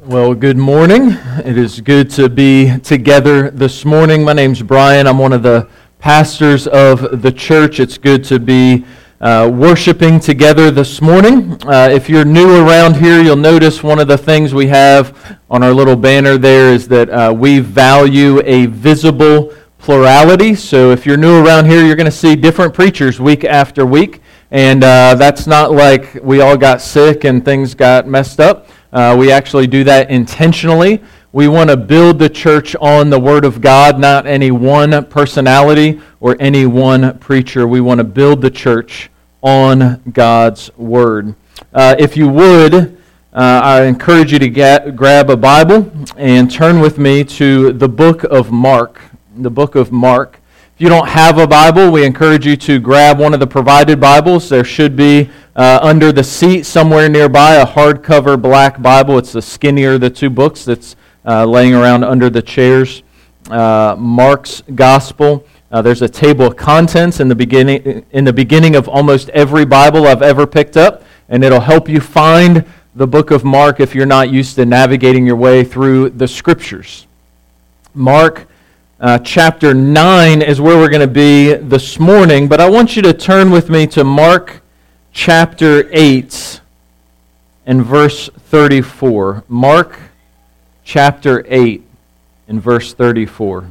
Well, good morning. It is good to be together this morning. My name's Brian. I'm one of the pastors of the church. It's good to be worshiping together this morning. If you're new around here, you'll notice one of the things we have on our little banner there is that we value a visible plurality. So if you're new around here, you're going to see different preachers week after week. And that's not like we all got sick and things got messed up. We actually do that intentionally. We want to build the church on the Word of God, not any one personality or any one preacher. We want to build the church on God's Word. If you would, I encourage you to grab a Bible and turn with me to the book of Mark. The book of Mark. If you don't have a Bible, we encourage you to grab one of the provided Bibles. There should be under the seat somewhere nearby a hardcover black Bible. It's the skinnier of the two books that's laying around under the chairs. Mark's Gospel. There's a table of contents in the beginning of almost every Bible I've ever picked up, and it'll help you find the book of Mark if you're not used to navigating your way through the Scriptures. Mark chapter 9 is where we're going to be this morning, but I want you to turn with me to Mark chapter 8 and verse 34. Mark chapter 8 and verse 34.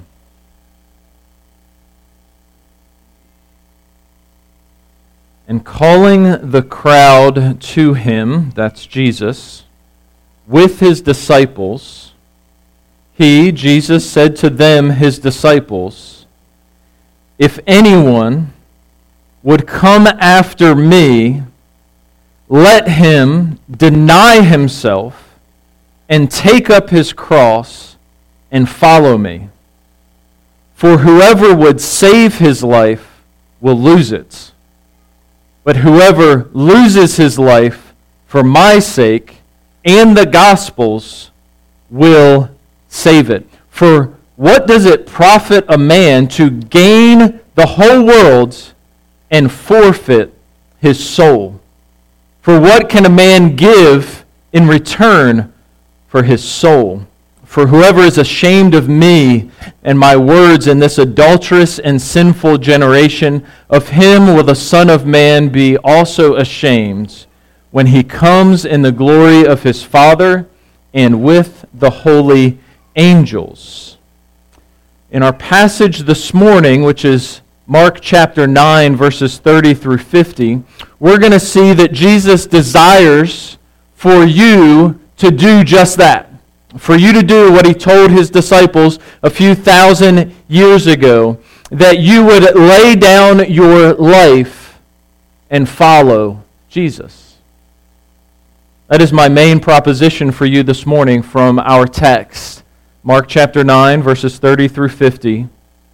And calling the crowd to him, that's Jesus, with his disciples, he, Jesus, said to them, his disciples, "If anyone would come after me, let him deny himself and take up his cross and follow me. For whoever would save his life will lose it. But whoever loses his life for my sake and the gospel's will save it. For what does it profit a man to gain the whole world and forfeit his soul? For what can a man give in return for his soul? For whoever is ashamed of me and my words in this adulterous and sinful generation, of him will the Son of Man be also ashamed when he comes in the glory of his Father and with the holy angels." In our passage this morning, which is Mark chapter 9, verses 30 through 50, we're going to see that Jesus desires for you to do just that. For you to do what he told his disciples a few thousand years ago, that you would lay down your life and follow Jesus. That is my main proposition for you this morning from our text. Mark chapter 9, verses 30 through 50.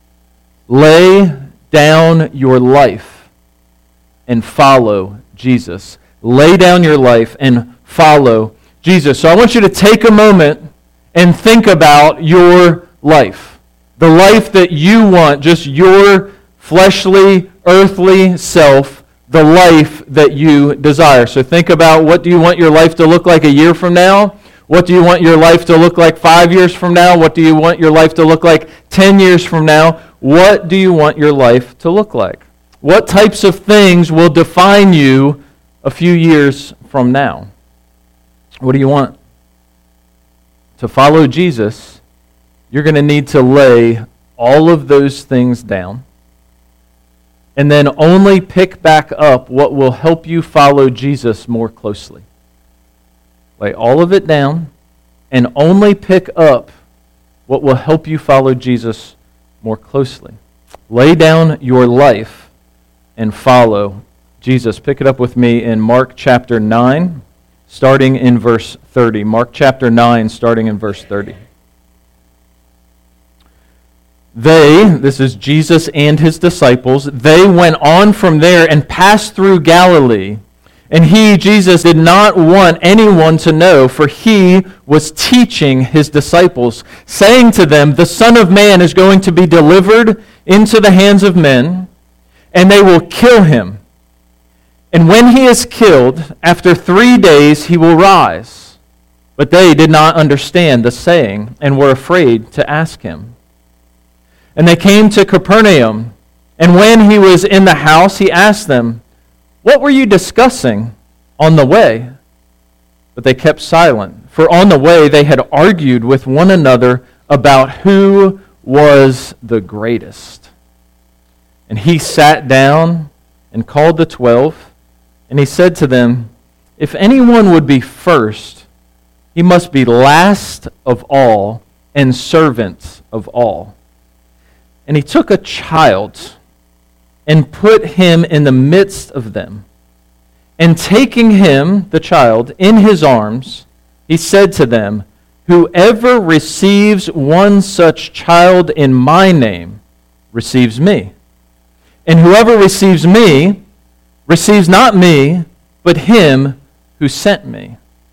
Lay down your life and follow Jesus. Lay down your life and follow Jesus. So I want you to take a moment and think about your life. The life that you want, just your fleshly, earthly self, the life that you desire. So think about, what do you want your life to look like a year from now? What do you want your life to look like 5 years from now? What do you want your life to look like 10 years from now? What do you want your life to look like? What types of things will define you a few years from now? What do you want? To follow Jesus, you're going to need to lay all of those things down and then only pick back up what will help you follow Jesus more closely. Lay all of it down and only pick up what will help you follow Jesus more closely. Lay down your life and follow Jesus. Pick it up with me in Mark chapter 9, starting in verse 30. Mark chapter 9, starting in verse 30. This is Jesus and his disciples, they went on from there and passed through Galilee. And he, Jesus, did not want anyone to know, for he was teaching his disciples, saying to them, "The Son of Man is going to be delivered into the hands of men, and they will kill him. And when he is killed, after 3 days he will rise." But they did not understand the saying and were afraid to ask him. And they came to Capernaum, and when he was in the house, he asked them, "What were you discussing on the way?" But they kept silent, for on the way they had argued with one another about who was the greatest. And he sat down and called the 12, and he said to them, "If anyone would be first, he must be last of all and servant of all." And he took a child and put him in the midst of them. And taking him, the child, in his arms, he said to them, "Whoever receives one such child in my name receives me. And whoever receives me receives not me, but him who sent me."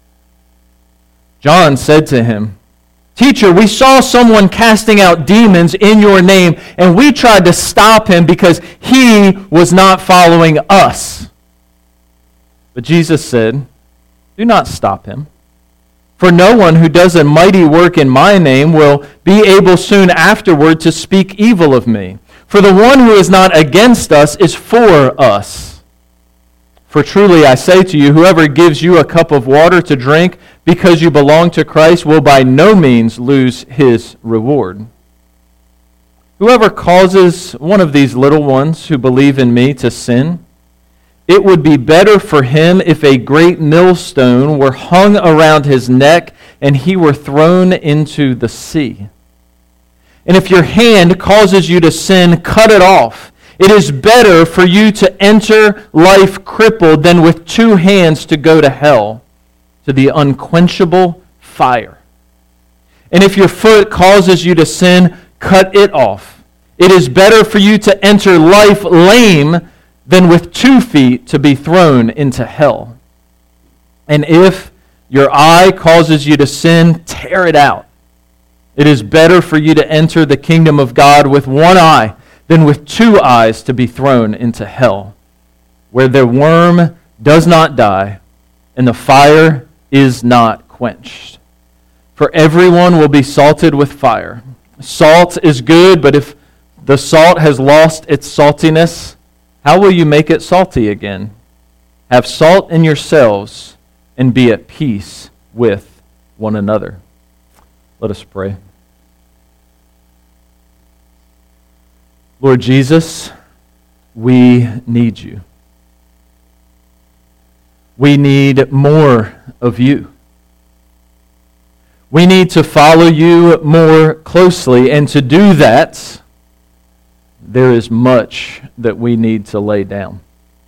John said to him, "Teacher, we saw someone casting out demons in your name, and we tried to stop him because he was not following us." But Jesus said, "Do not stop him. For no one who does a mighty work in my name will be able soon afterward to speak evil of me. For the one who is not against us is for us. For truly I say to you, whoever gives you a cup of water to drink because you belong to Christ will by no means lose his reward. Whoever causes one of these little ones who believe in me to sin, it would be better for him if a great millstone were hung around his neck and he were thrown into the sea. And if your hand causes you to sin, cut it off. It is better for you to enter life crippled than with two hands to go to hell, to the unquenchable fire. And if your foot causes you to sin, cut it off. It is better for you to enter life lame than with 2 feet to be thrown into hell. And if your eye causes you to sin, tear it out. It is better for you to enter the kingdom of God with one eye than with 2 eyes to be thrown into hell, where the worm does not die and the fire is not quenched. For everyone will be salted with fire. Salt is good, but if the salt has lost its saltiness, how will you make it salty again? Have salt in yourselves and be at peace with one another. Let us pray. Lord Jesus, we need you. We need more of you. We need to follow you more closely, and to do that, there is much that we need to lay down.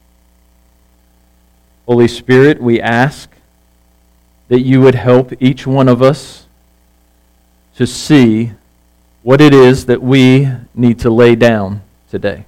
Holy Spirit, we ask that you would help each one of us to see what it is that we need to lay down today.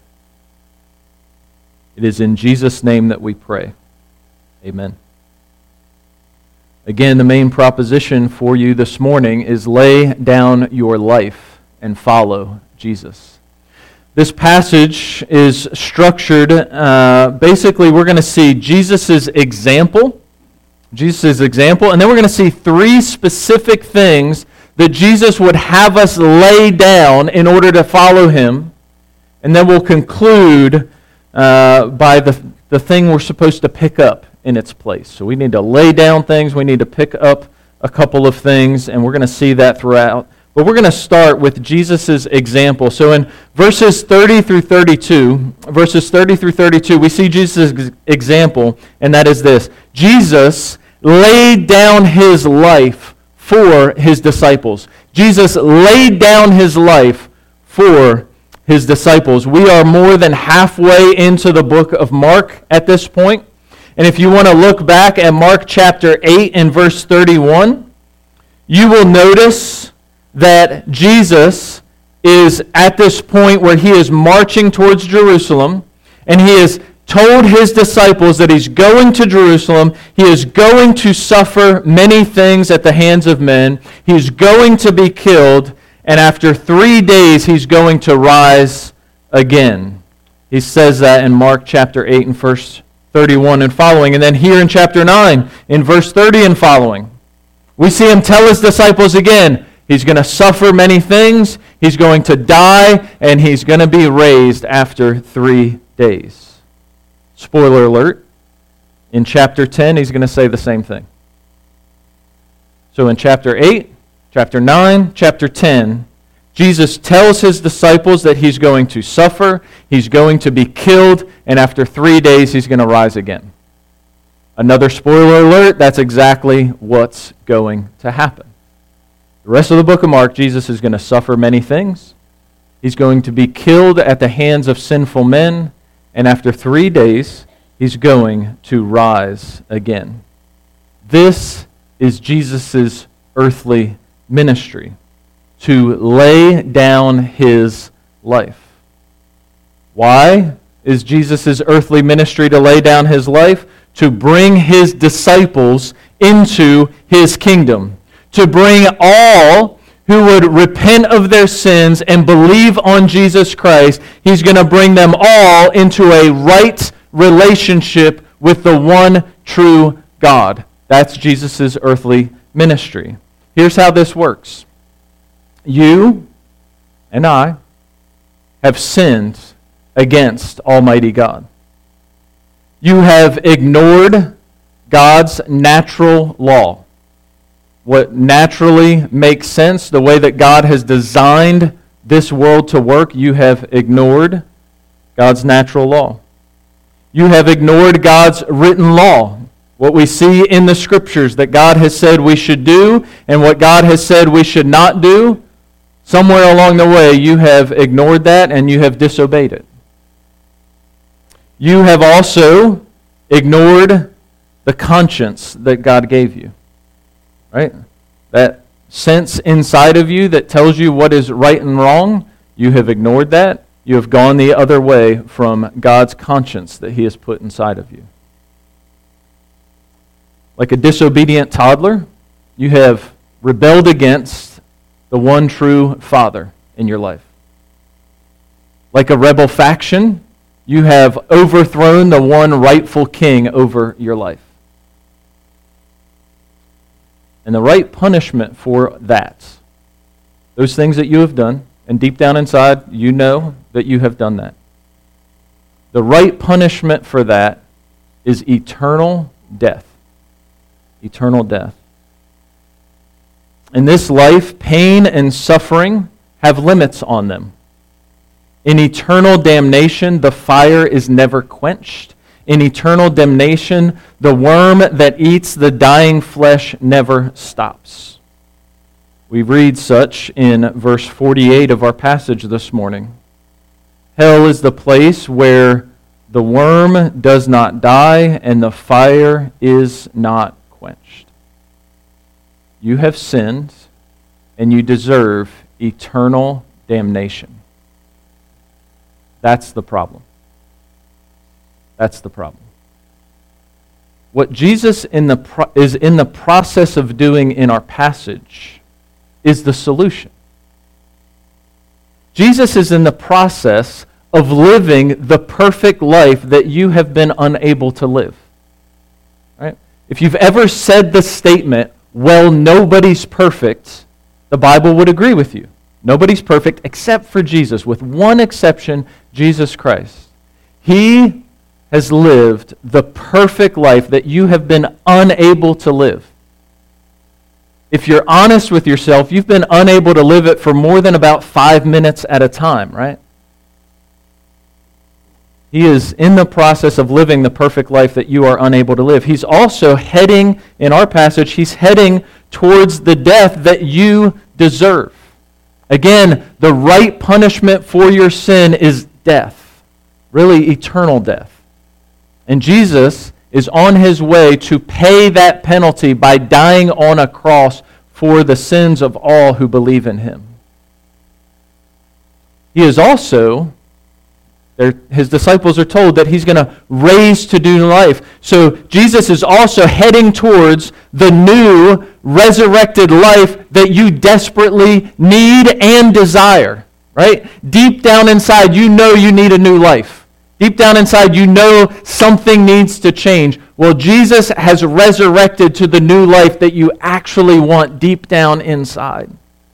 It is in Jesus' name that we pray. Amen. Again, the main proposition for you this morning is lay down your life and follow Jesus. This passage is structured, basically we're going to see Jesus' example, and then we're going to see 3 specific things that Jesus would have us lay down in order to follow him. And then we'll conclude by the thing we're supposed to pick up in its place. So we need to lay down things, we need to pick up a couple of things, and we're going to see that throughout. But we're going to start with Jesus' example. So in verses 30 through 32, we see Jesus' example, and that is this. Jesus laid down his life for his disciples. Jesus laid down his life for his disciples. We are more than halfway into the book of Mark at this point. And if you want to look back at Mark chapter 8 and verse 31, you will notice that Jesus is at this point where he is marching towards Jerusalem, and he has told his disciples that he's going to Jerusalem. He is going to suffer many things at the hands of men. He's going to be killed, and after 3 days he's going to rise again. He says that in Mark chapter 8 and verse 31 and following. And then here in chapter 9, in verse 30 and following, We see him tell his disciples again, he's going to suffer many things, he's going to die, and he's going to be raised after 3 days. Spoiler alert, in chapter 10, he's going to say the same thing. So in chapter 8, chapter 9, chapter 10, Jesus tells his disciples that he's going to suffer, he's going to be killed, and after 3 days he's going to rise again. Another spoiler alert, that's exactly what's going to happen. The rest of the book of Mark, Jesus is going to suffer many things. He's going to be killed at the hands of sinful men, and after 3 days, he's going to rise again. This is Jesus' earthly ministry, to lay down his life. Why is Jesus' earthly ministry to lay down his life? To bring his disciples into his kingdom. To bring all who would repent of their sins and believe on Jesus Christ. He's going to bring them all into a right relationship with the one true God. That's Jesus' earthly ministry. Here's how this works. You and I have sinned against Almighty God. You have ignored God's natural law. What naturally makes sense, the way that God has designed this world to work, you have ignored God's natural law. You have ignored God's written law. What we see in the Scriptures that God has said we should do and what God has said we should not do, somewhere along the way you have ignored that and you have disobeyed it. You have also ignored the conscience that God gave you. Right? That sense inside of you that tells you what is right and wrong, you have ignored that. You have gone the other way from God's conscience that he has put inside of you. Like a disobedient toddler, you have rebelled against the one true Father in your life. Like a rebel faction, you have overthrown the one rightful king over your life. And the right punishment for that, those things that you have done, and deep down inside, you know that you have done that. The right punishment for that is eternal death. Eternal death. In this life, pain and suffering have limits on them. In eternal damnation, the fire is never quenched. In eternal damnation, the worm that eats the dying flesh never stops. We read such in verse 48 of our passage this morning. Hell is the place where the worm does not die and the fire is not quenched. You have sinned and you deserve eternal damnation. That's the problem. That's the problem. What Jesus is in the process of doing in our passage is the solution. Jesus is in the process of living the perfect life that you have been unable to live. Right? If you've ever said the statement, well, nobody's perfect, the Bible would agree with you. Nobody's perfect except for Jesus, with one exception, Jesus Christ. He has lived the perfect life that you have been unable to live. If you're honest with yourself, you've been unable to live it for more than about 5 minutes at a time, right? He is in the process of living the perfect life that you are unable to live. He's also heading, in our passage, he's heading towards the death that you deserve. Again, the right punishment for your sin is death, really eternal death. And Jesus is on his way to pay that penalty by dying on a cross for the sins of all who believe in him. He is also, his disciples are told that he's going to raise to new life. So Jesus is also heading towards the new resurrected life that you desperately need and desire. Right? Deep down inside, you know you need a new life. Deep down inside, you know something needs to change. Well, Jesus has resurrected to the new life that you actually want deep down inside.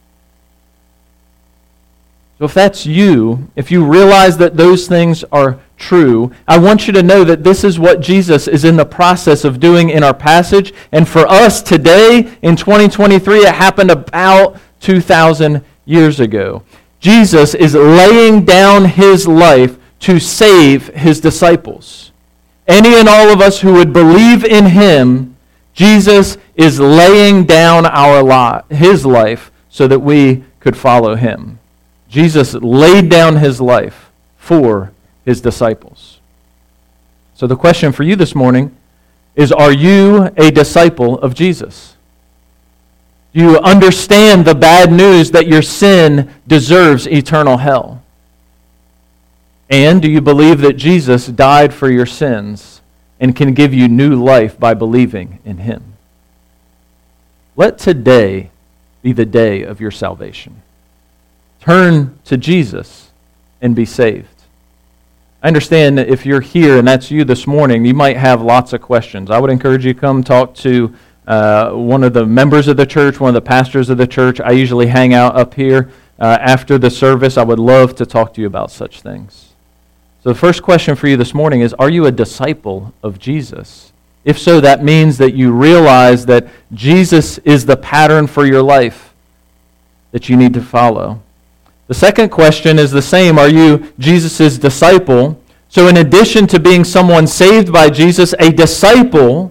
So if that's you, if you realize that those things are true, I want you to know that this is what Jesus is in the process of doing in our passage. And for us today, in 2023, it happened about 2,000 years ago. Jesus is laying down his life to save his disciples. Any and all of us who would believe in him, Jesus is laying down his life so that we could follow him. Jesus laid down his life for his disciples. So the question for you this morning is, are you a disciple of Jesus? Do you understand the bad news that your sin deserves eternal hell? And do you believe that Jesus died for your sins and can give you new life by believing in him? Let today be the day of your salvation. Turn to Jesus and be saved. I understand that if you're here and that's you this morning, you might have lots of questions. I would encourage you to come talk to one of the members of the church, one of the pastors of the church. I usually hang out up here after the service. I would love to talk to you about such things. So the first question for you this morning is, are you a disciple of Jesus? If so, that means that you realize that Jesus is the pattern for your life that you need to follow. The second question is the same. Are you Jesus' disciple? So in addition to being someone saved by Jesus, a disciple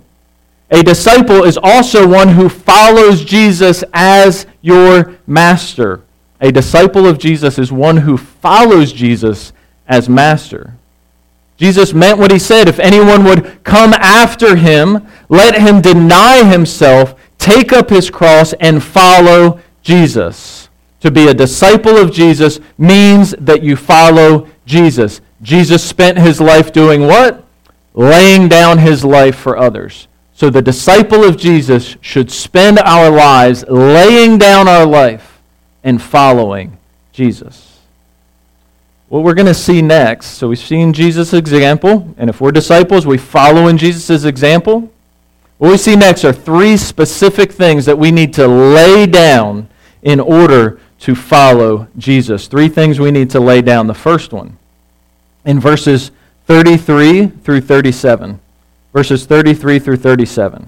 is also one who follows Jesus as your master. A disciple of Jesus is one who follows Jesus as master. Jesus meant what he said. If anyone would come after him, let him deny himself, take up his cross, and follow Jesus. To be a disciple of Jesus means that you follow Jesus. Jesus spent his life doing what? Laying down his life for others. So the disciple of Jesus should spend our lives laying down our life and following Jesus. What we're going to see next, so we've seen Jesus' example, and if we're disciples, we follow in Jesus' example. What we see next are three specific things that we need to lay down in order to follow Jesus. Three things we need to lay down. The first one, in verses 33 through 37. Verses 33 through 37.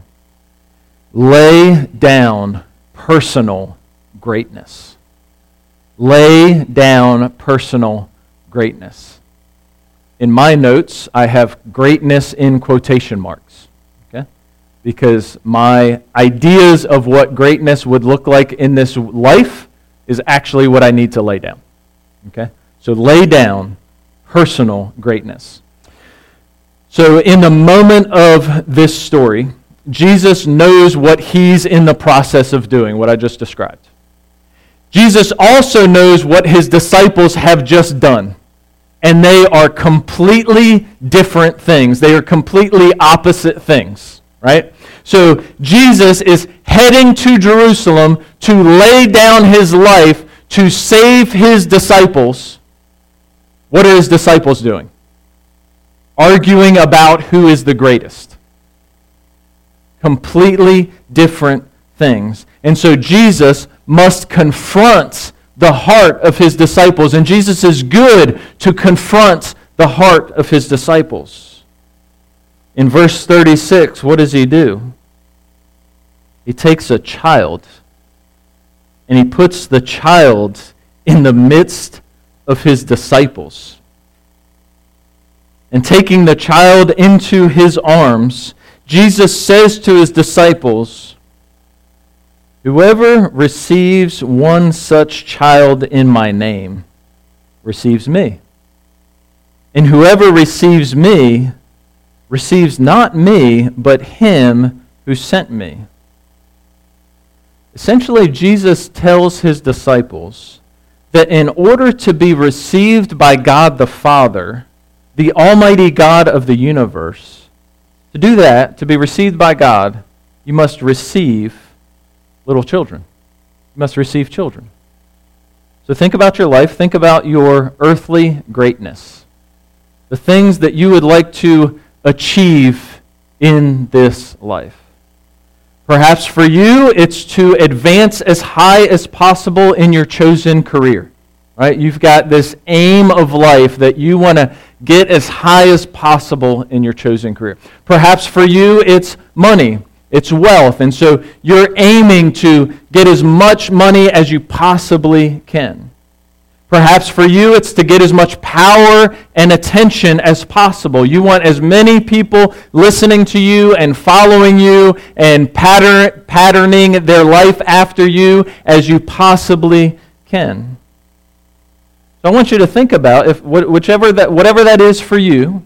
Lay down personal greatness. Lay down personal greatness. In my notes, I have greatness in quotation marks. Okay? Because my ideas of what greatness would look like in this life is actually what I need to lay down. Okay? So lay down personal greatness. So in the moment of this story, Jesus knows what he's in the process of doing, what I just described. Jesus also knows what his disciples have just done. And they are completely different things. They are completely opposite things, right? So Jesus is heading to Jerusalem to lay down his life to save his disciples. What are his disciples doing? Arguing about who is the greatest. Completely different things. And so Jesus must confront the heart of his disciples. And Jesus is good to confront the heart of his disciples. In verse 36, what does he do? He takes a child and he puts the child in the midst of his disciples. And taking the child into his arms, Jesus says to his disciples, "Whoever receives one such child in my name receives me. And whoever receives me receives not me, but him who sent me." Essentially, Jesus tells his disciples that in order to be received by God the Father, the Almighty God of the universe, to do that, to be received by God, you must receive little children. You must receive children. So think about your life. Think about your earthly greatness. The things that you would like to achieve in this life. Perhaps for you, it's to advance as high as possible in your chosen career. Right? You've got this aim of life that you want to get as high as possible in your chosen career. Perhaps for you, it's money. It's wealth. And so you're aiming to get as much money as you possibly can. Perhaps for you, it's to get as much power and attention as possible. You want as many people listening to you and following you and patterning their life after you as you possibly can. So I want you to think about, whatever that is for you,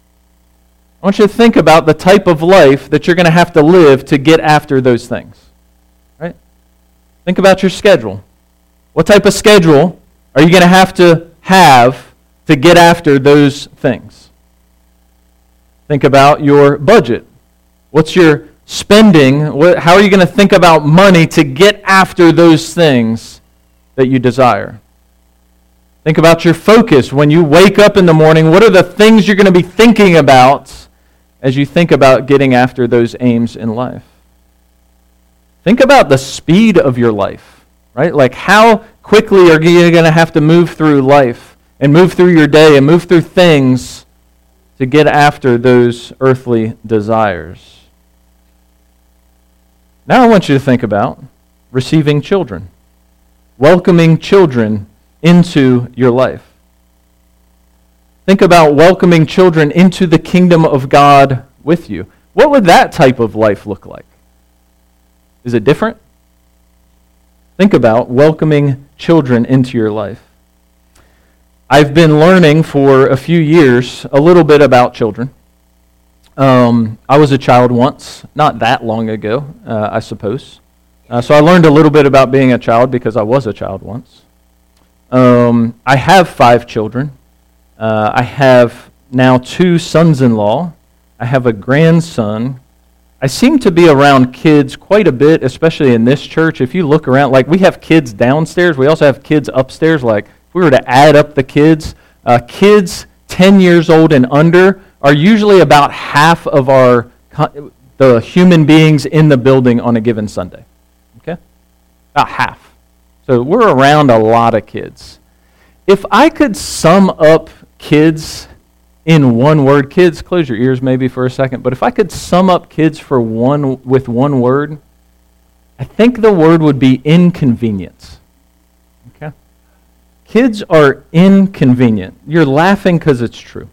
I want you to think about the type of life that you're going to have to live to get after those things. Right? Think about your schedule. What type of schedule are you going to have to get after those things? Think about your budget. What's your spending? How are you going to think about money to get after those things that you desire? Think about your focus. When you wake up in the morning, what are the things you're going to be thinking about as you think about getting after those aims in life? Think about the speed of your life, right? Like how quickly are you going to have to move through life and move through your day and move through things to get after those earthly desires? Now I want you to think about receiving children, welcoming children into your life. Think about welcoming children into the kingdom of God with you. What would that type of life look like? Is it different? Think about welcoming children into your life. I've been learning for a few years a little bit about children. I was a child once, not that long ago, I suppose. So I learned a little bit about being a child because I was a child once. I have 5 children. I have now 2 sons-in-law. I have a grandson. I seem to be around kids quite a bit, especially in this church. If you look around, like we have kids downstairs. We also have kids upstairs. Like if we were to add up the kids 10 years old and under are usually about half of the human beings in the building on a given Sunday. Okay? About half. So we're around a lot of kids. If I could sum up kids in one word, kids, close your ears maybe for a second, but if I could sum up kids with one word, I think the word would be inconvenience. Okay? Kids are inconvenient. You're laughing because it's true.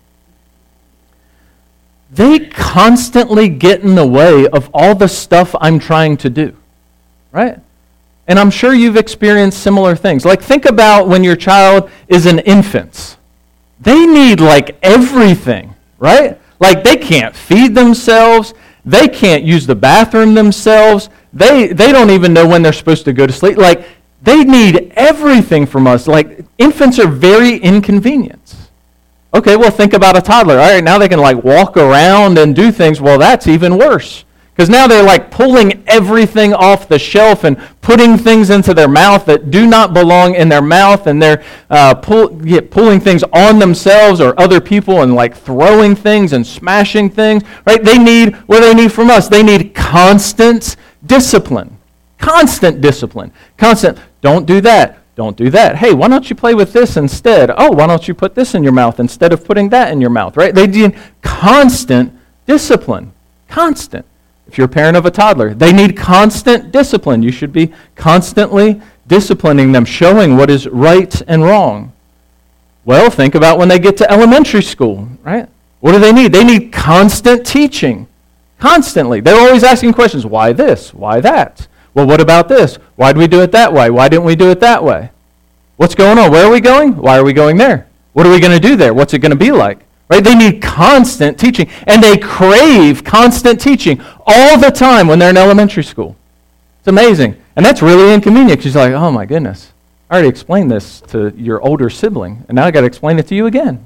They constantly get in the way of all the stuff I'm trying to do. Right? And I'm sure you've experienced similar things. Like think about when your child is an infant. They need like everything, right? Like they can't feed themselves. They can't use the bathroom themselves. They don't even know when they're supposed to go to sleep. Like they need everything from us. Like infants are very inconvenient. Okay, well think about a toddler. All right, now they can like walk around and do things. Well, that's even worse. Because now they're like pulling everything off the shelf and putting things into their mouth that do not belong in their mouth, and they're pulling things on themselves or other people and like throwing things and smashing things. Right? What do they need from us? They need constant discipline. Constant discipline. Constant, don't do that. Don't do that. Hey, why don't you play with this instead? Oh, why don't you put this in your mouth instead of putting that in your mouth? Right? They need constant discipline. Constant. If you're a parent of a toddler, they need constant discipline. You should be constantly disciplining them, showing what is right and wrong. Well, think about when they get to elementary school, right? What do they need? They need constant teaching. Constantly. They're always asking questions. Why this? Why that? Well, what about this? Why did we do it that way? Why didn't we do it that way? What's going on? Where are we going? Why are we going there? What are we going to do there? What's it going to be like? Right? They need constant teaching, and they crave constant teaching all the time when they're in elementary school. It's amazing. And that's really inconvenient because you're like, oh my goodness, I already explained this to your older sibling, and now I got to explain it to you again.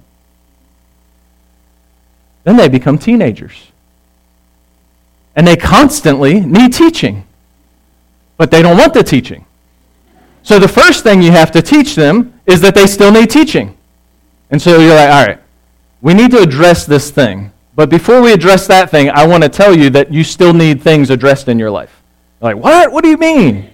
Then they become teenagers. And they constantly need teaching. But they don't want the teaching. So the first thing you have to teach them is that they still need teaching. And so you're like, all right, we need to address this thing. But before we address that thing, I want to tell you that you still need things addressed in your life. You're like, what? What do you mean?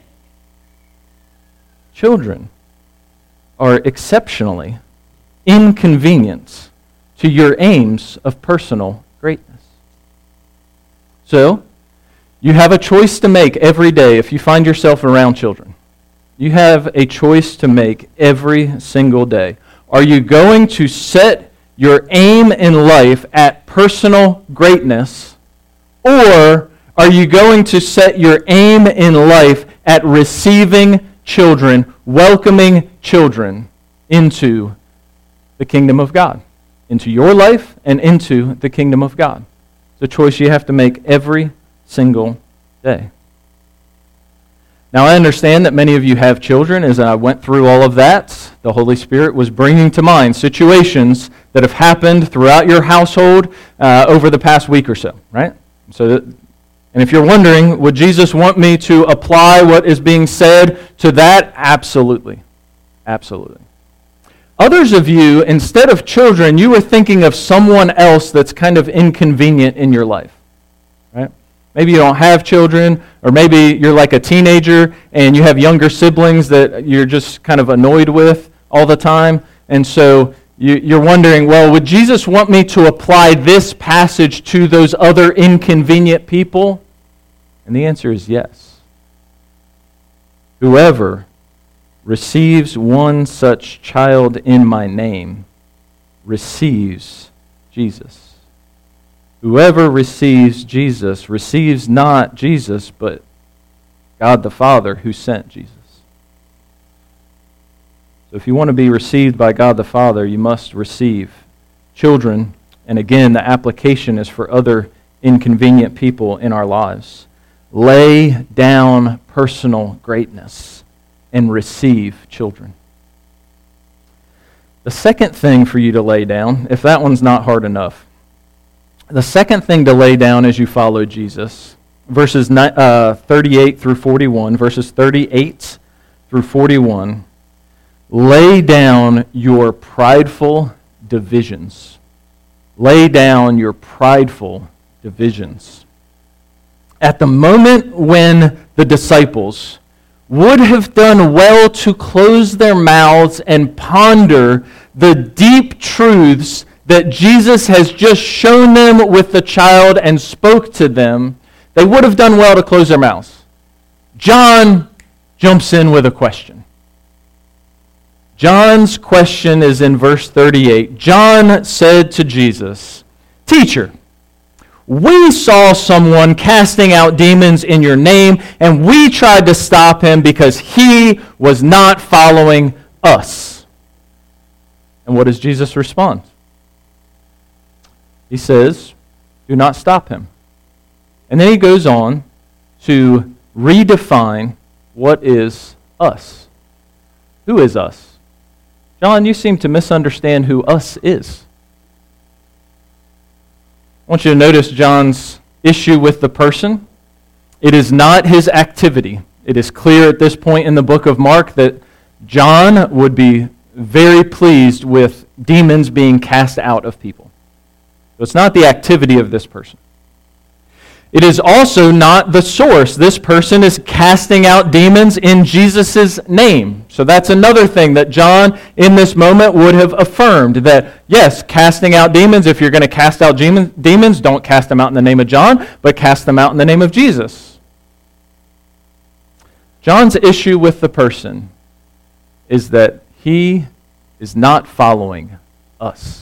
Children are exceptionally inconvenient to your aims of personal greatness. So, you have a choice to make every day if you find yourself around children. You have a choice to make every single day. Are you going to set your aim in life at personal greatness, or are you going to set your aim in life at receiving children, welcoming children into the kingdom of God, into your life and into the kingdom of God? It's a choice you have to make every single day. Now, I understand that many of you have children. As I went through all of that, the Holy Spirit was bringing to mind situations that have happened throughout your household over the past week or so, right? And if you're wondering, would Jesus want me to apply what is being said to that? Absolutely. Absolutely. Others of you, instead of children, you were thinking of someone else that's kind of inconvenient in your life, right? Maybe you don't have children, or maybe you're like a teenager and you have younger siblings that you're just kind of annoyed with all the time. And so you're wondering, well, would Jesus want me to apply this passage to those other inconvenient people? And the answer is yes. Whoever receives one such child in my name receives Jesus. Whoever receives Jesus receives not Jesus, but God the Father who sent Jesus. So if you want to be received by God the Father, you must receive children. And again, the application is for other inconvenient people in our lives. Lay down personal greatness and receive children. The second thing for you to lay down, if that one's not hard enough, the second thing to lay down as you follow Jesus, verses 38 through 41, verses 38 through 41, lay down your prideful divisions. Lay down your prideful divisions. At the moment when the disciples would have done well to close their mouths and ponder the deep truths that Jesus has just shown them with the child and spoke to them, they would have done well to close their mouths. John jumps in with a question. John's question is in verse 38. John said to Jesus, "Teacher, we saw someone casting out demons in your name, and we tried to stop him because he was not following us." And what does Jesus respond? He says, "Do not stop him." And then he goes on to redefine what is us. Who is us? John, you seem to misunderstand who us is. I want you to notice John's issue with the person. It is not his activity. It is clear at this point in the book of Mark that John would be very pleased with demons being cast out of people. So it's not the activity of this person. It is also not the source. This person is casting out demons in Jesus' name. So that's another thing that John in this moment would have affirmed, that yes, casting out demons, if you're going to cast out demons, don't cast them out in the name of John, but cast them out in the name of Jesus. John's issue with the person is that he is not following us.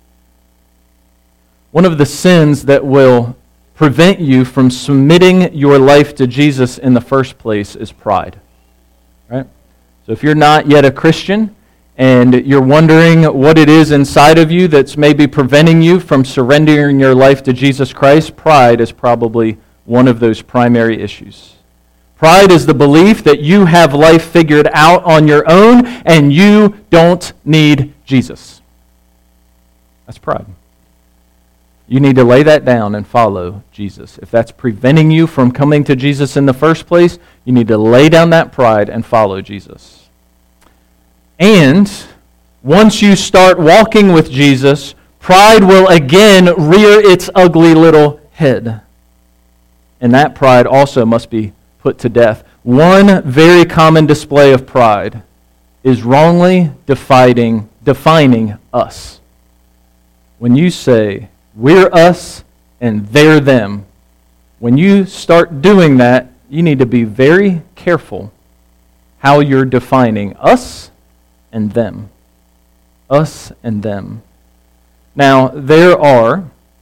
One of the sins that will prevent you from submitting your life to Jesus in the first place is pride. Right? So if you're not yet a Christian and you're wondering what it is inside of you that's maybe preventing you from surrendering your life to Jesus Christ, pride is probably one of those primary issues. Pride is the belief that you have life figured out on your own and you don't need Jesus. That's pride. You need to lay that down and follow Jesus. If that's preventing you from coming to Jesus in the first place, you need to lay down that pride and follow Jesus. And once you start walking with Jesus, pride will again rear its ugly little head. And that pride also must be put to death. One very common display of pride is wrongly defining us. When you say, we're us and they're them, when you start doing that, you need to be very careful how you're defining us and them. Us and them. Now, there are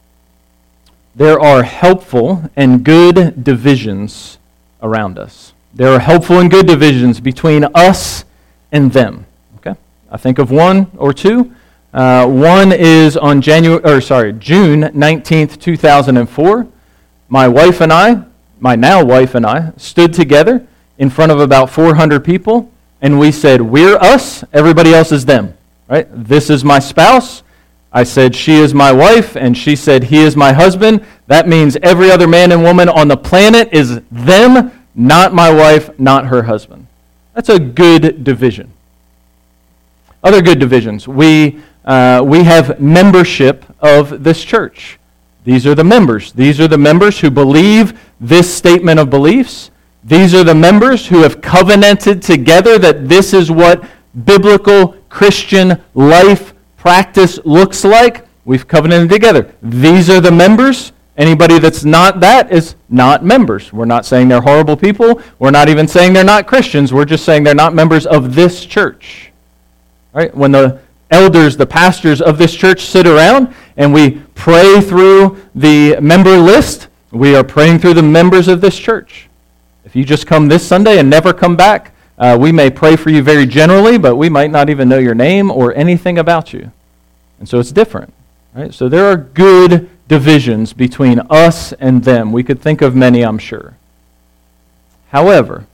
helpful and good divisions around us. There are helpful and good divisions between us and them. Okay, I think of one or two. One is on June 19th, 2004. My now wife and I, stood together in front of about 400 people, and we said, "We're us. Everybody else is them." Right? This is my spouse. I said, "She is my wife," and she said, "He is my husband." That means every other man and woman on the planet is them, not my wife, not her husband. That's a good division. Other good divisions. We have membership of this church. These are the members. These are the members who believe this statement of beliefs. These are the members who have covenanted together that this is what biblical Christian life practice looks like. We've covenanted together. These are the members. Anybody that's not that is not members. We're not saying they're horrible people. We're not even saying they're not Christians. We're just saying they're not members of this church. Right? When the elders, the pastors of this church sit around and we pray through the member list, we are praying through the members of this church. If you just come this Sunday and never come back, we may pray for you very generally, but we might not even know your name or anything about you. And so it's different. Right? So there are good divisions between us and them. We could think of many, I'm sure. However,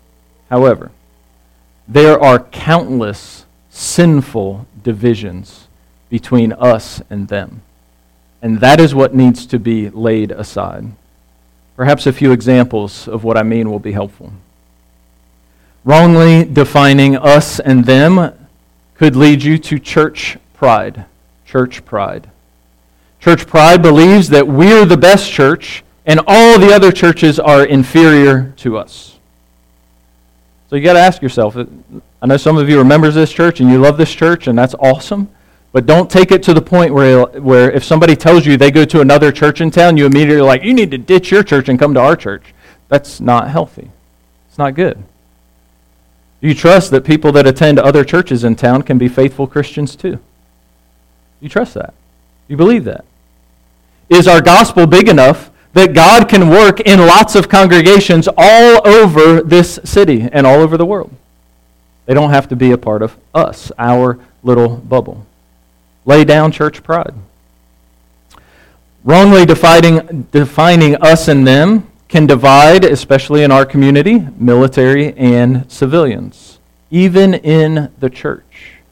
there are countless sinful divisions between us and them. And that is what needs to be laid aside. Perhaps a few examples of what I mean will be helpful. Wrongly defining us and them could lead you to church pride. Church pride. Church pride believes that we're the best church and all the other churches are inferior to us. So you got to ask yourself, I know some of you are members of this church and you love this church and that's awesome, but don't take it to the point where if somebody tells you they go to another church in town, you immediately are like, you need to ditch your church and come to our church. That's not healthy. It's not good. Do you trust that people that attend other churches in town can be faithful Christians too? Do you trust that? Do you believe that? Is our gospel big enough that God can work in lots of congregations all over this city and all over the world? They don't have to be a part of us, our little bubble. Lay down church pride. Wrongly defining us and them can divide, especially in our community, military and civilians, even in the church.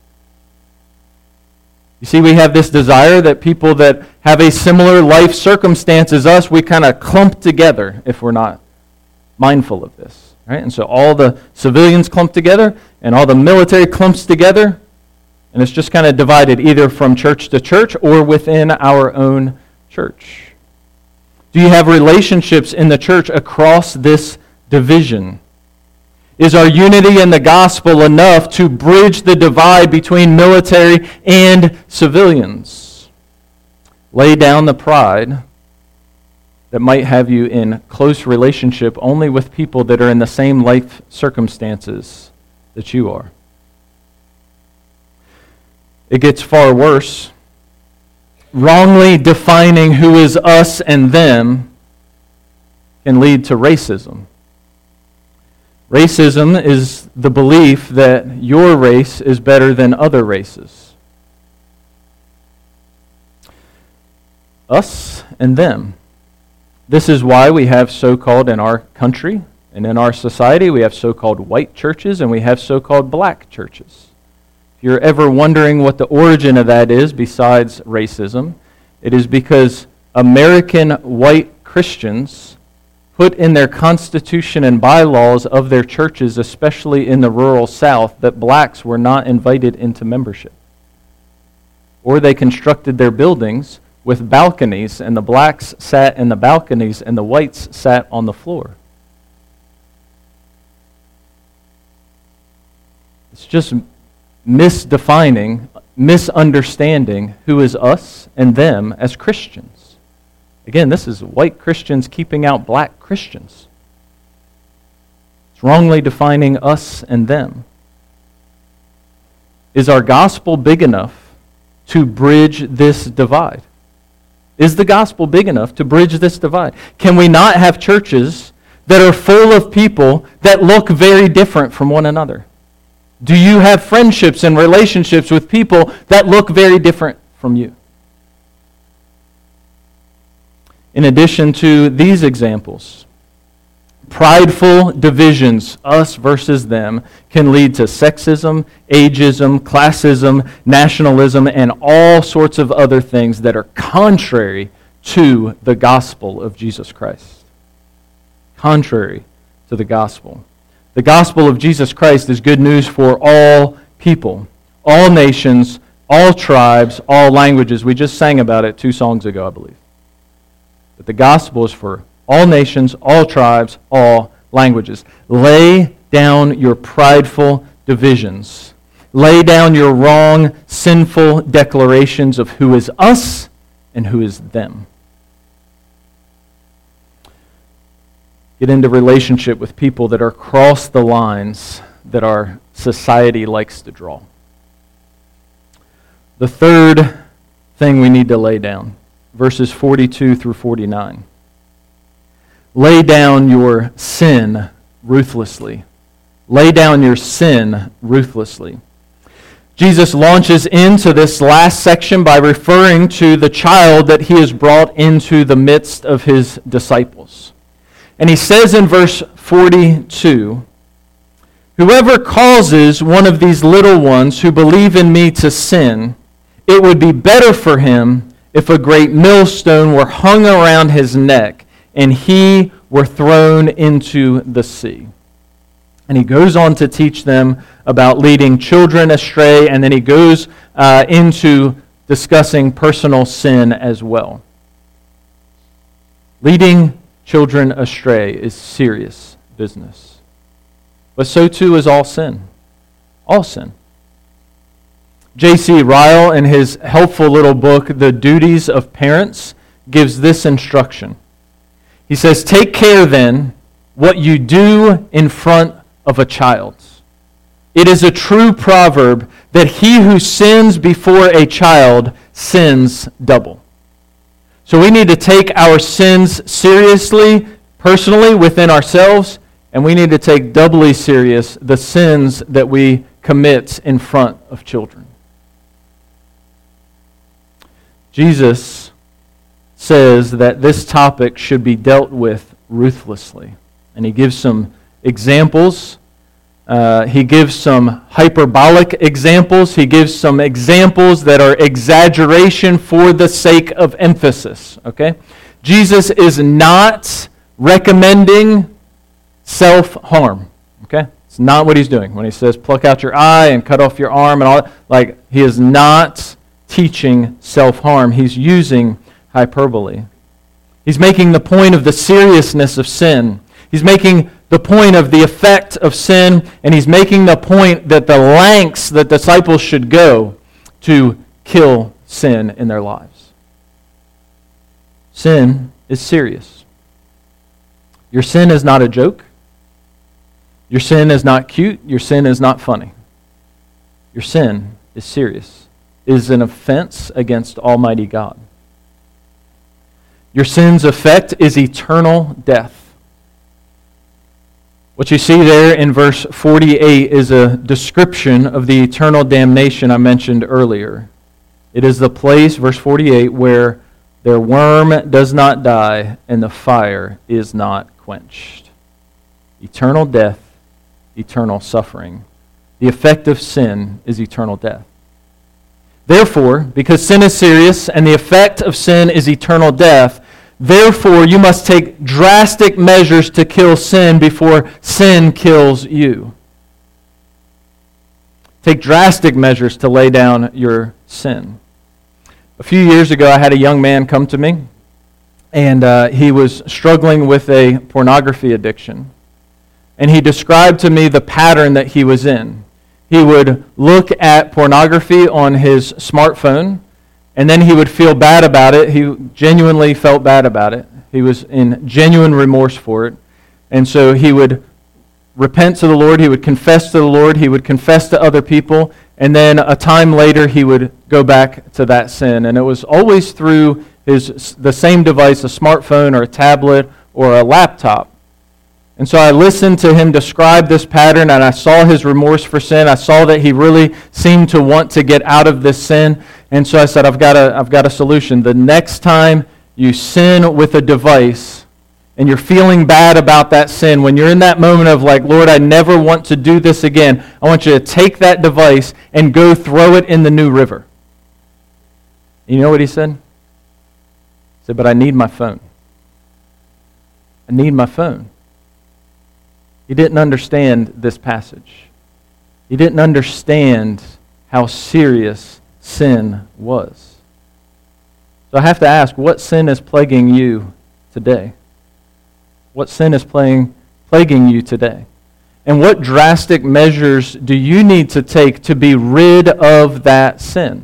You see, we have this desire that people that have a similar life circumstance as us, we kind of clump together if we're not mindful of this. Right? And so all the civilians clump together and all the military clumps together, and it's just kind of divided either from church to church or within our own church. Do you have relationships in the church across this division? Is our unity in the gospel enough to bridge the divide between military and civilians? Lay down the pride that might have you in close relationship only with people that are in the same life circumstances that you are. It gets far worse. Wrongly defining who is us and them can lead to racism. Racism is the belief that your race is better than other races. Us and them. This is why we have so-called in our country and in our society, we have so-called white churches and we have so-called black churches. If you're ever wondering what the origin of that is besides racism, it is because American white Christians put in their constitution and bylaws of their churches, especially in the rural South, that blacks were not invited into membership. Or they constructed their buildings with balconies, and the blacks sat in the balconies, and the whites sat on the floor. It's just misunderstanding who is us and them as Christians. Again, this is white Christians keeping out black Christians. It's wrongly defining us and them. Is our gospel big enough to bridge this divide? Is the gospel big enough to bridge this divide? Can we not have churches that are full of people that look very different from one another? Do you have friendships and relationships with people that look very different from you? In addition to these examples, prideful divisions, us versus them, can lead to sexism, ageism, classism, nationalism, and all sorts of other things that are contrary to the gospel of Jesus Christ. Contrary to the gospel. The gospel of Jesus Christ is good news for all people, all nations, all tribes, all languages. We just sang about it 2 songs ago, I believe. But the gospel is for all nations, all tribes, all languages. Lay down your prideful divisions. Lay down your wrong, sinful declarations of who is us and who is them. Get into relationship with people that are across the lines that our society likes to draw. The third thing we need to lay down, verses 42 through 49. Lay down your sin ruthlessly. Lay down your sin ruthlessly. Jesus launches into this last section by referring to the child that he has brought into the midst of his disciples. And he says in verse 42, "Whoever causes one of these little ones who believe in me to sin, it would be better for him if a great millstone were hung around his neck and he were thrown into the sea." And he goes on to teach them about leading children astray, and then he goes into discussing personal sin as well. Leading children astray is serious business. But so too is all sin. All sin. J.C. Ryle, in his helpful little book, The Duties of Parents, gives this instruction. He says, "Take care then what you do in front of a child. It is a true proverb that he who sins before a child sins double." So we need to take our sins seriously, personally, within ourselves, and we need to take doubly serious the sins that we commit in front of children. Jesus says that this topic should be dealt with ruthlessly. And he gives some examples. He gives some hyperbolic examples. He gives some examples that are exaggeration for the sake of emphasis. Okay? Jesus is not recommending self-harm. Okay? It's not what he's doing. When he says pluck out your eye and cut off your arm and all that, like, he is not teaching self-harm. He's using hyperbole. He's making the point of the seriousness of sin. He's making the point of the effect of sin, and he's making the point that the lengths that disciples should go to kill sin in their lives. Sin is serious. Your sin is not a joke. Your sin is not cute. Your sin is not funny. Your sin is serious. It is an offense against Almighty God. Your sin's effect is eternal death. What you see there in verse 48 is a description of the eternal damnation I mentioned earlier. It is the place, verse 48, where their worm does not die and the fire is not quenched. Eternal death, eternal suffering. The effect of sin is eternal death. Therefore, because sin is serious and the effect of sin is eternal death, therefore you must take drastic measures to kill sin before sin kills you. Take drastic measures to lay down your sin. A few years ago, I had a young man come to me, and he was struggling with a pornography addiction. And he described to me the pattern that he was in. He would look at pornography on his smartphone, and then he would feel bad about it. He genuinely felt bad about it. He was in genuine remorse for it. And so he would repent to the Lord, he would confess to the Lord, he would confess to other people, and then a time later he would go back to that sin. And it was always through the same device, a smartphone or a tablet or a laptop. And so I listened to him describe this pattern, and I saw his remorse for sin. I saw that he really seemed to want to get out of this sin. And so I said, I've got a solution. The next time you sin with a device, and you're feeling bad about that sin, when you're in that moment of like, Lord, I never want to do this again, I want you to take that device and go throw it in the New River. And you know what he said? He said, but I need my phone. I need my phone. He didn't understand this passage. He didn't understand how serious sin was. So I have to ask, what sin is plaguing you today? What sin is plaguing you today? And what drastic measures do you need to take to be rid of that sin?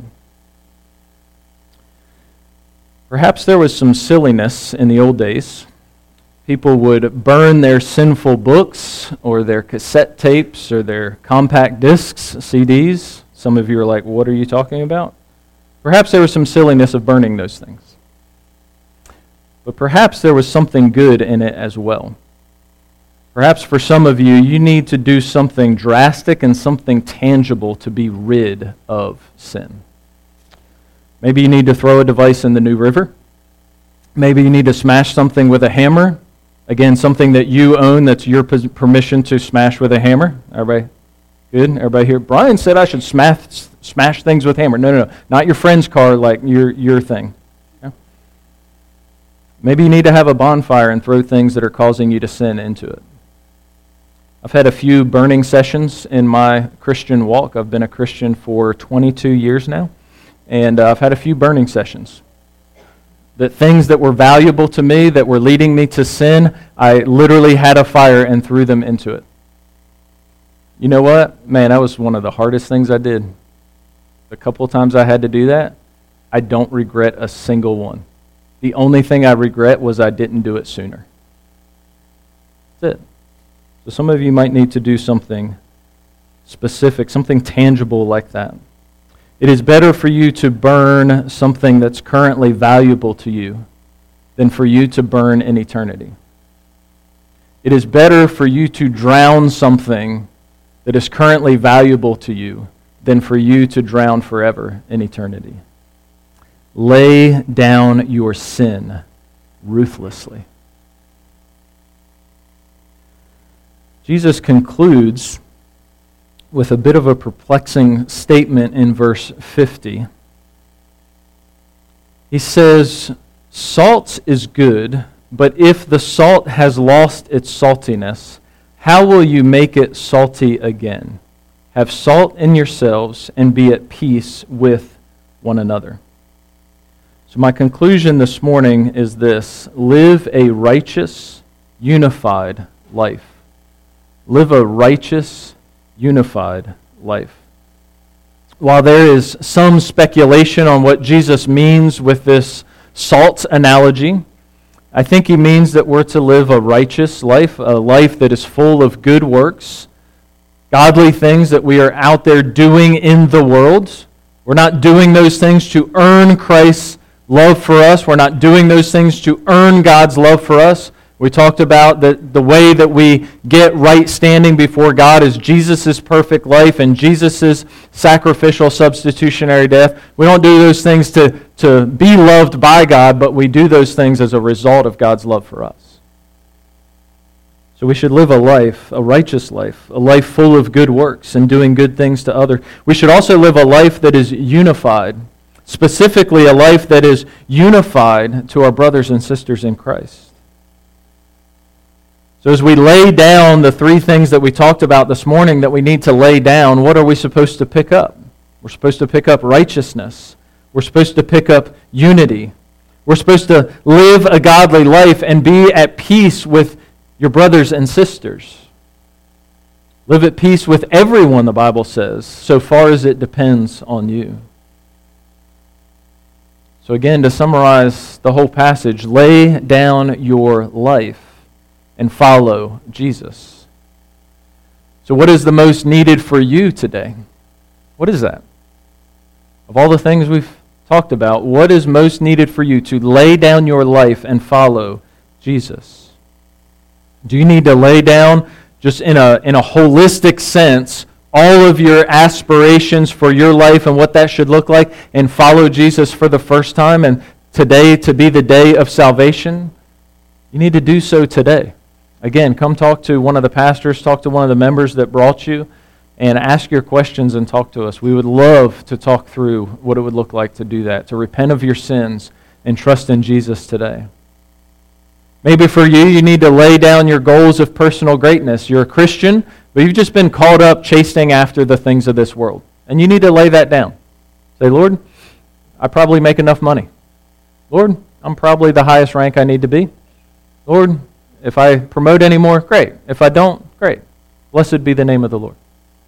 Perhaps there was some silliness in the old days. People would burn their sinful books or their cassette tapes or their compact discs, CDs. Some of you are like, what are you talking about? Perhaps there was some silliness of burning those things. But perhaps there was something good in it as well. Perhaps for some of you, you need to do something drastic and something tangible to be rid of sin. Maybe you need to throw a device in the New River. Maybe you need to smash something with a hammer. Again, something that you own that's your permission to smash with a hammer. Everybody good? Everybody here? Brian said I should smash things with a hammer. No. Not your friend's car, like your thing. Yeah? Maybe you need to have a bonfire and throw things that are causing you to sin into it. I've had a few burning sessions in my Christian walk. I've been a Christian for 22 years now, and I've had a few burning sessions. That things that were valuable to me, that were leading me to sin, I literally had a fire and threw them into it. You know what? Man, that was one of the hardest things I did. The couple of times I had to do that, I don't regret a single one. The only thing I regret was I didn't do it sooner. That's it. So some of you might need to do something specific, something tangible like that. It is better for you to burn something that's currently valuable to you than for you to burn in eternity. It is better for you to drown something that is currently valuable to you than for you to drown forever in eternity. Lay down your sin ruthlessly. Jesus concludes with a bit of a perplexing statement in verse 50. He says, salt is good, but if the salt has lost its saltiness, how will you make it salty again? Have salt in yourselves and be at peace with one another. So my conclusion this morning is this: live a righteous, unified life. Live a righteous, unified life. While there is some speculation on what Jesus means with this salt analogy, I think he means that we're to live a righteous life, a life that is full of good works, godly things that we are out there doing in the world. We're not doing those things to earn Christ's love for us. We're not doing those things to earn God's love for us. We talked about that the way that we get right standing before God is Jesus' perfect life and Jesus' sacrificial substitutionary death. We don't do those things to be loved by God, but we do those things as a result of God's love for us. So we should live a life, a righteous life, a life full of good works and doing good things to others. We should also live a life that is unified, specifically a life that is unified to our brothers and sisters in Christ. So as we lay down the three things that we talked about this morning that we need to lay down, what are we supposed to pick up? We're supposed to pick up righteousness. We're supposed to pick up unity. We're supposed to live a godly life and be at peace with your brothers and sisters. Live at peace with everyone, the Bible says, so far as it depends on you. So again, to summarize the whole passage, lay down your life and follow Jesus. So what is the most needed for you today? What is that? Of all the things we've talked about, what is most needed for you to lay down your life and follow Jesus? Do you need to lay down, just in a holistic sense, all of your aspirations for your life and what that should look like, and follow Jesus for the first time, and today to be the day of salvation? You need to do so today. Again, come talk to one of the pastors, talk to one of the members that brought you, and ask your questions and talk to us. We would love to talk through what it would look like to do that, to repent of your sins and trust in Jesus today. Maybe for you, you need to lay down your goals of personal greatness. You're a Christian, but you've just been caught up chasing after the things of this world. And you need to lay that down. Say, Lord, I probably make enough money. Lord, I'm probably the highest rank I need to be. Lord, if I promote anymore, great. If I don't, great. Blessed be the name of the Lord.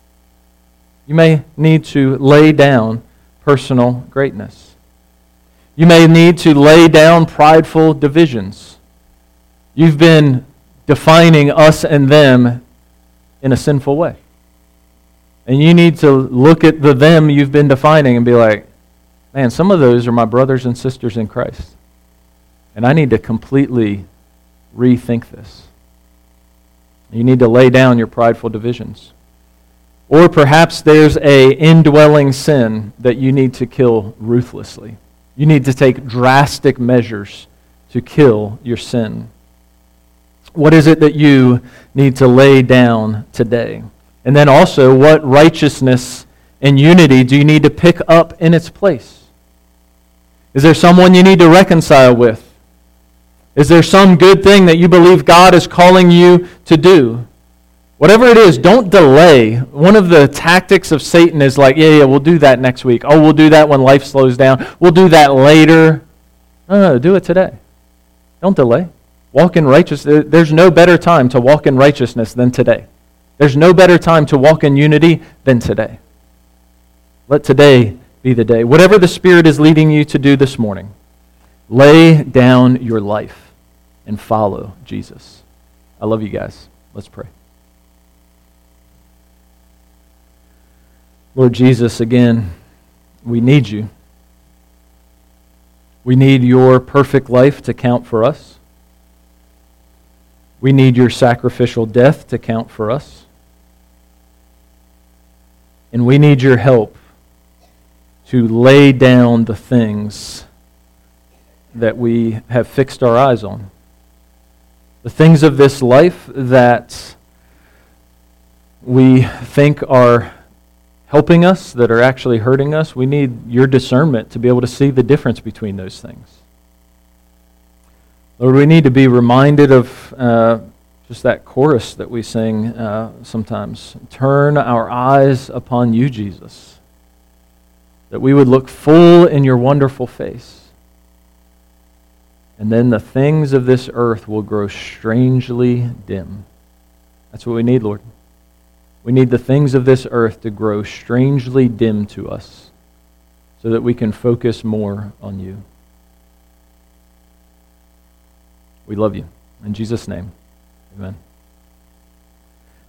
You may need to lay down personal greatness. You may need to lay down prideful divisions. You've been defining us and them in a sinful way. And you need to look at the them you've been defining and be like, man, some of those are my brothers and sisters in Christ. And I need to completely rethink this. You need to lay down your prideful divisions. Or perhaps there's an indwelling sin that you need to kill ruthlessly. You need to take drastic measures to kill your sin. What is it that you need to lay down today? And then also, what righteousness and unity do you need to pick up in its place? Is there someone you need to reconcile with? Is there some good thing that you believe God is calling you to do? Whatever it is, don't delay. One of the tactics of Satan is like, yeah, we'll do that next week. Oh, we'll do that when life slows down. We'll do that later. No, do it today. Don't delay. Walk in righteousness. There's no better time to walk in righteousness than today. There's no better time to walk in unity than today. Let today be the day. Whatever the Spirit is leading you to do this morning, lay down your life and follow Jesus. I love you guys. Let's pray. Lord Jesus, again, we need you. We need your perfect life to count for us. We need your sacrificial death to count for us. And we need your help to lay down the things that we have fixed our eyes on. The things of this life that we think are helping us, that are actually hurting us. We need your discernment to be able to see the difference between those things. Lord, we need to be reminded of just that chorus that we sing sometimes. Turn our eyes upon you, Jesus, that we would look full in your wonderful face. And then the things of this earth will grow strangely dim. That's what we need, Lord. We need the things of this earth to grow strangely dim to us so that we can focus more on you. We love you. In Jesus' name, amen.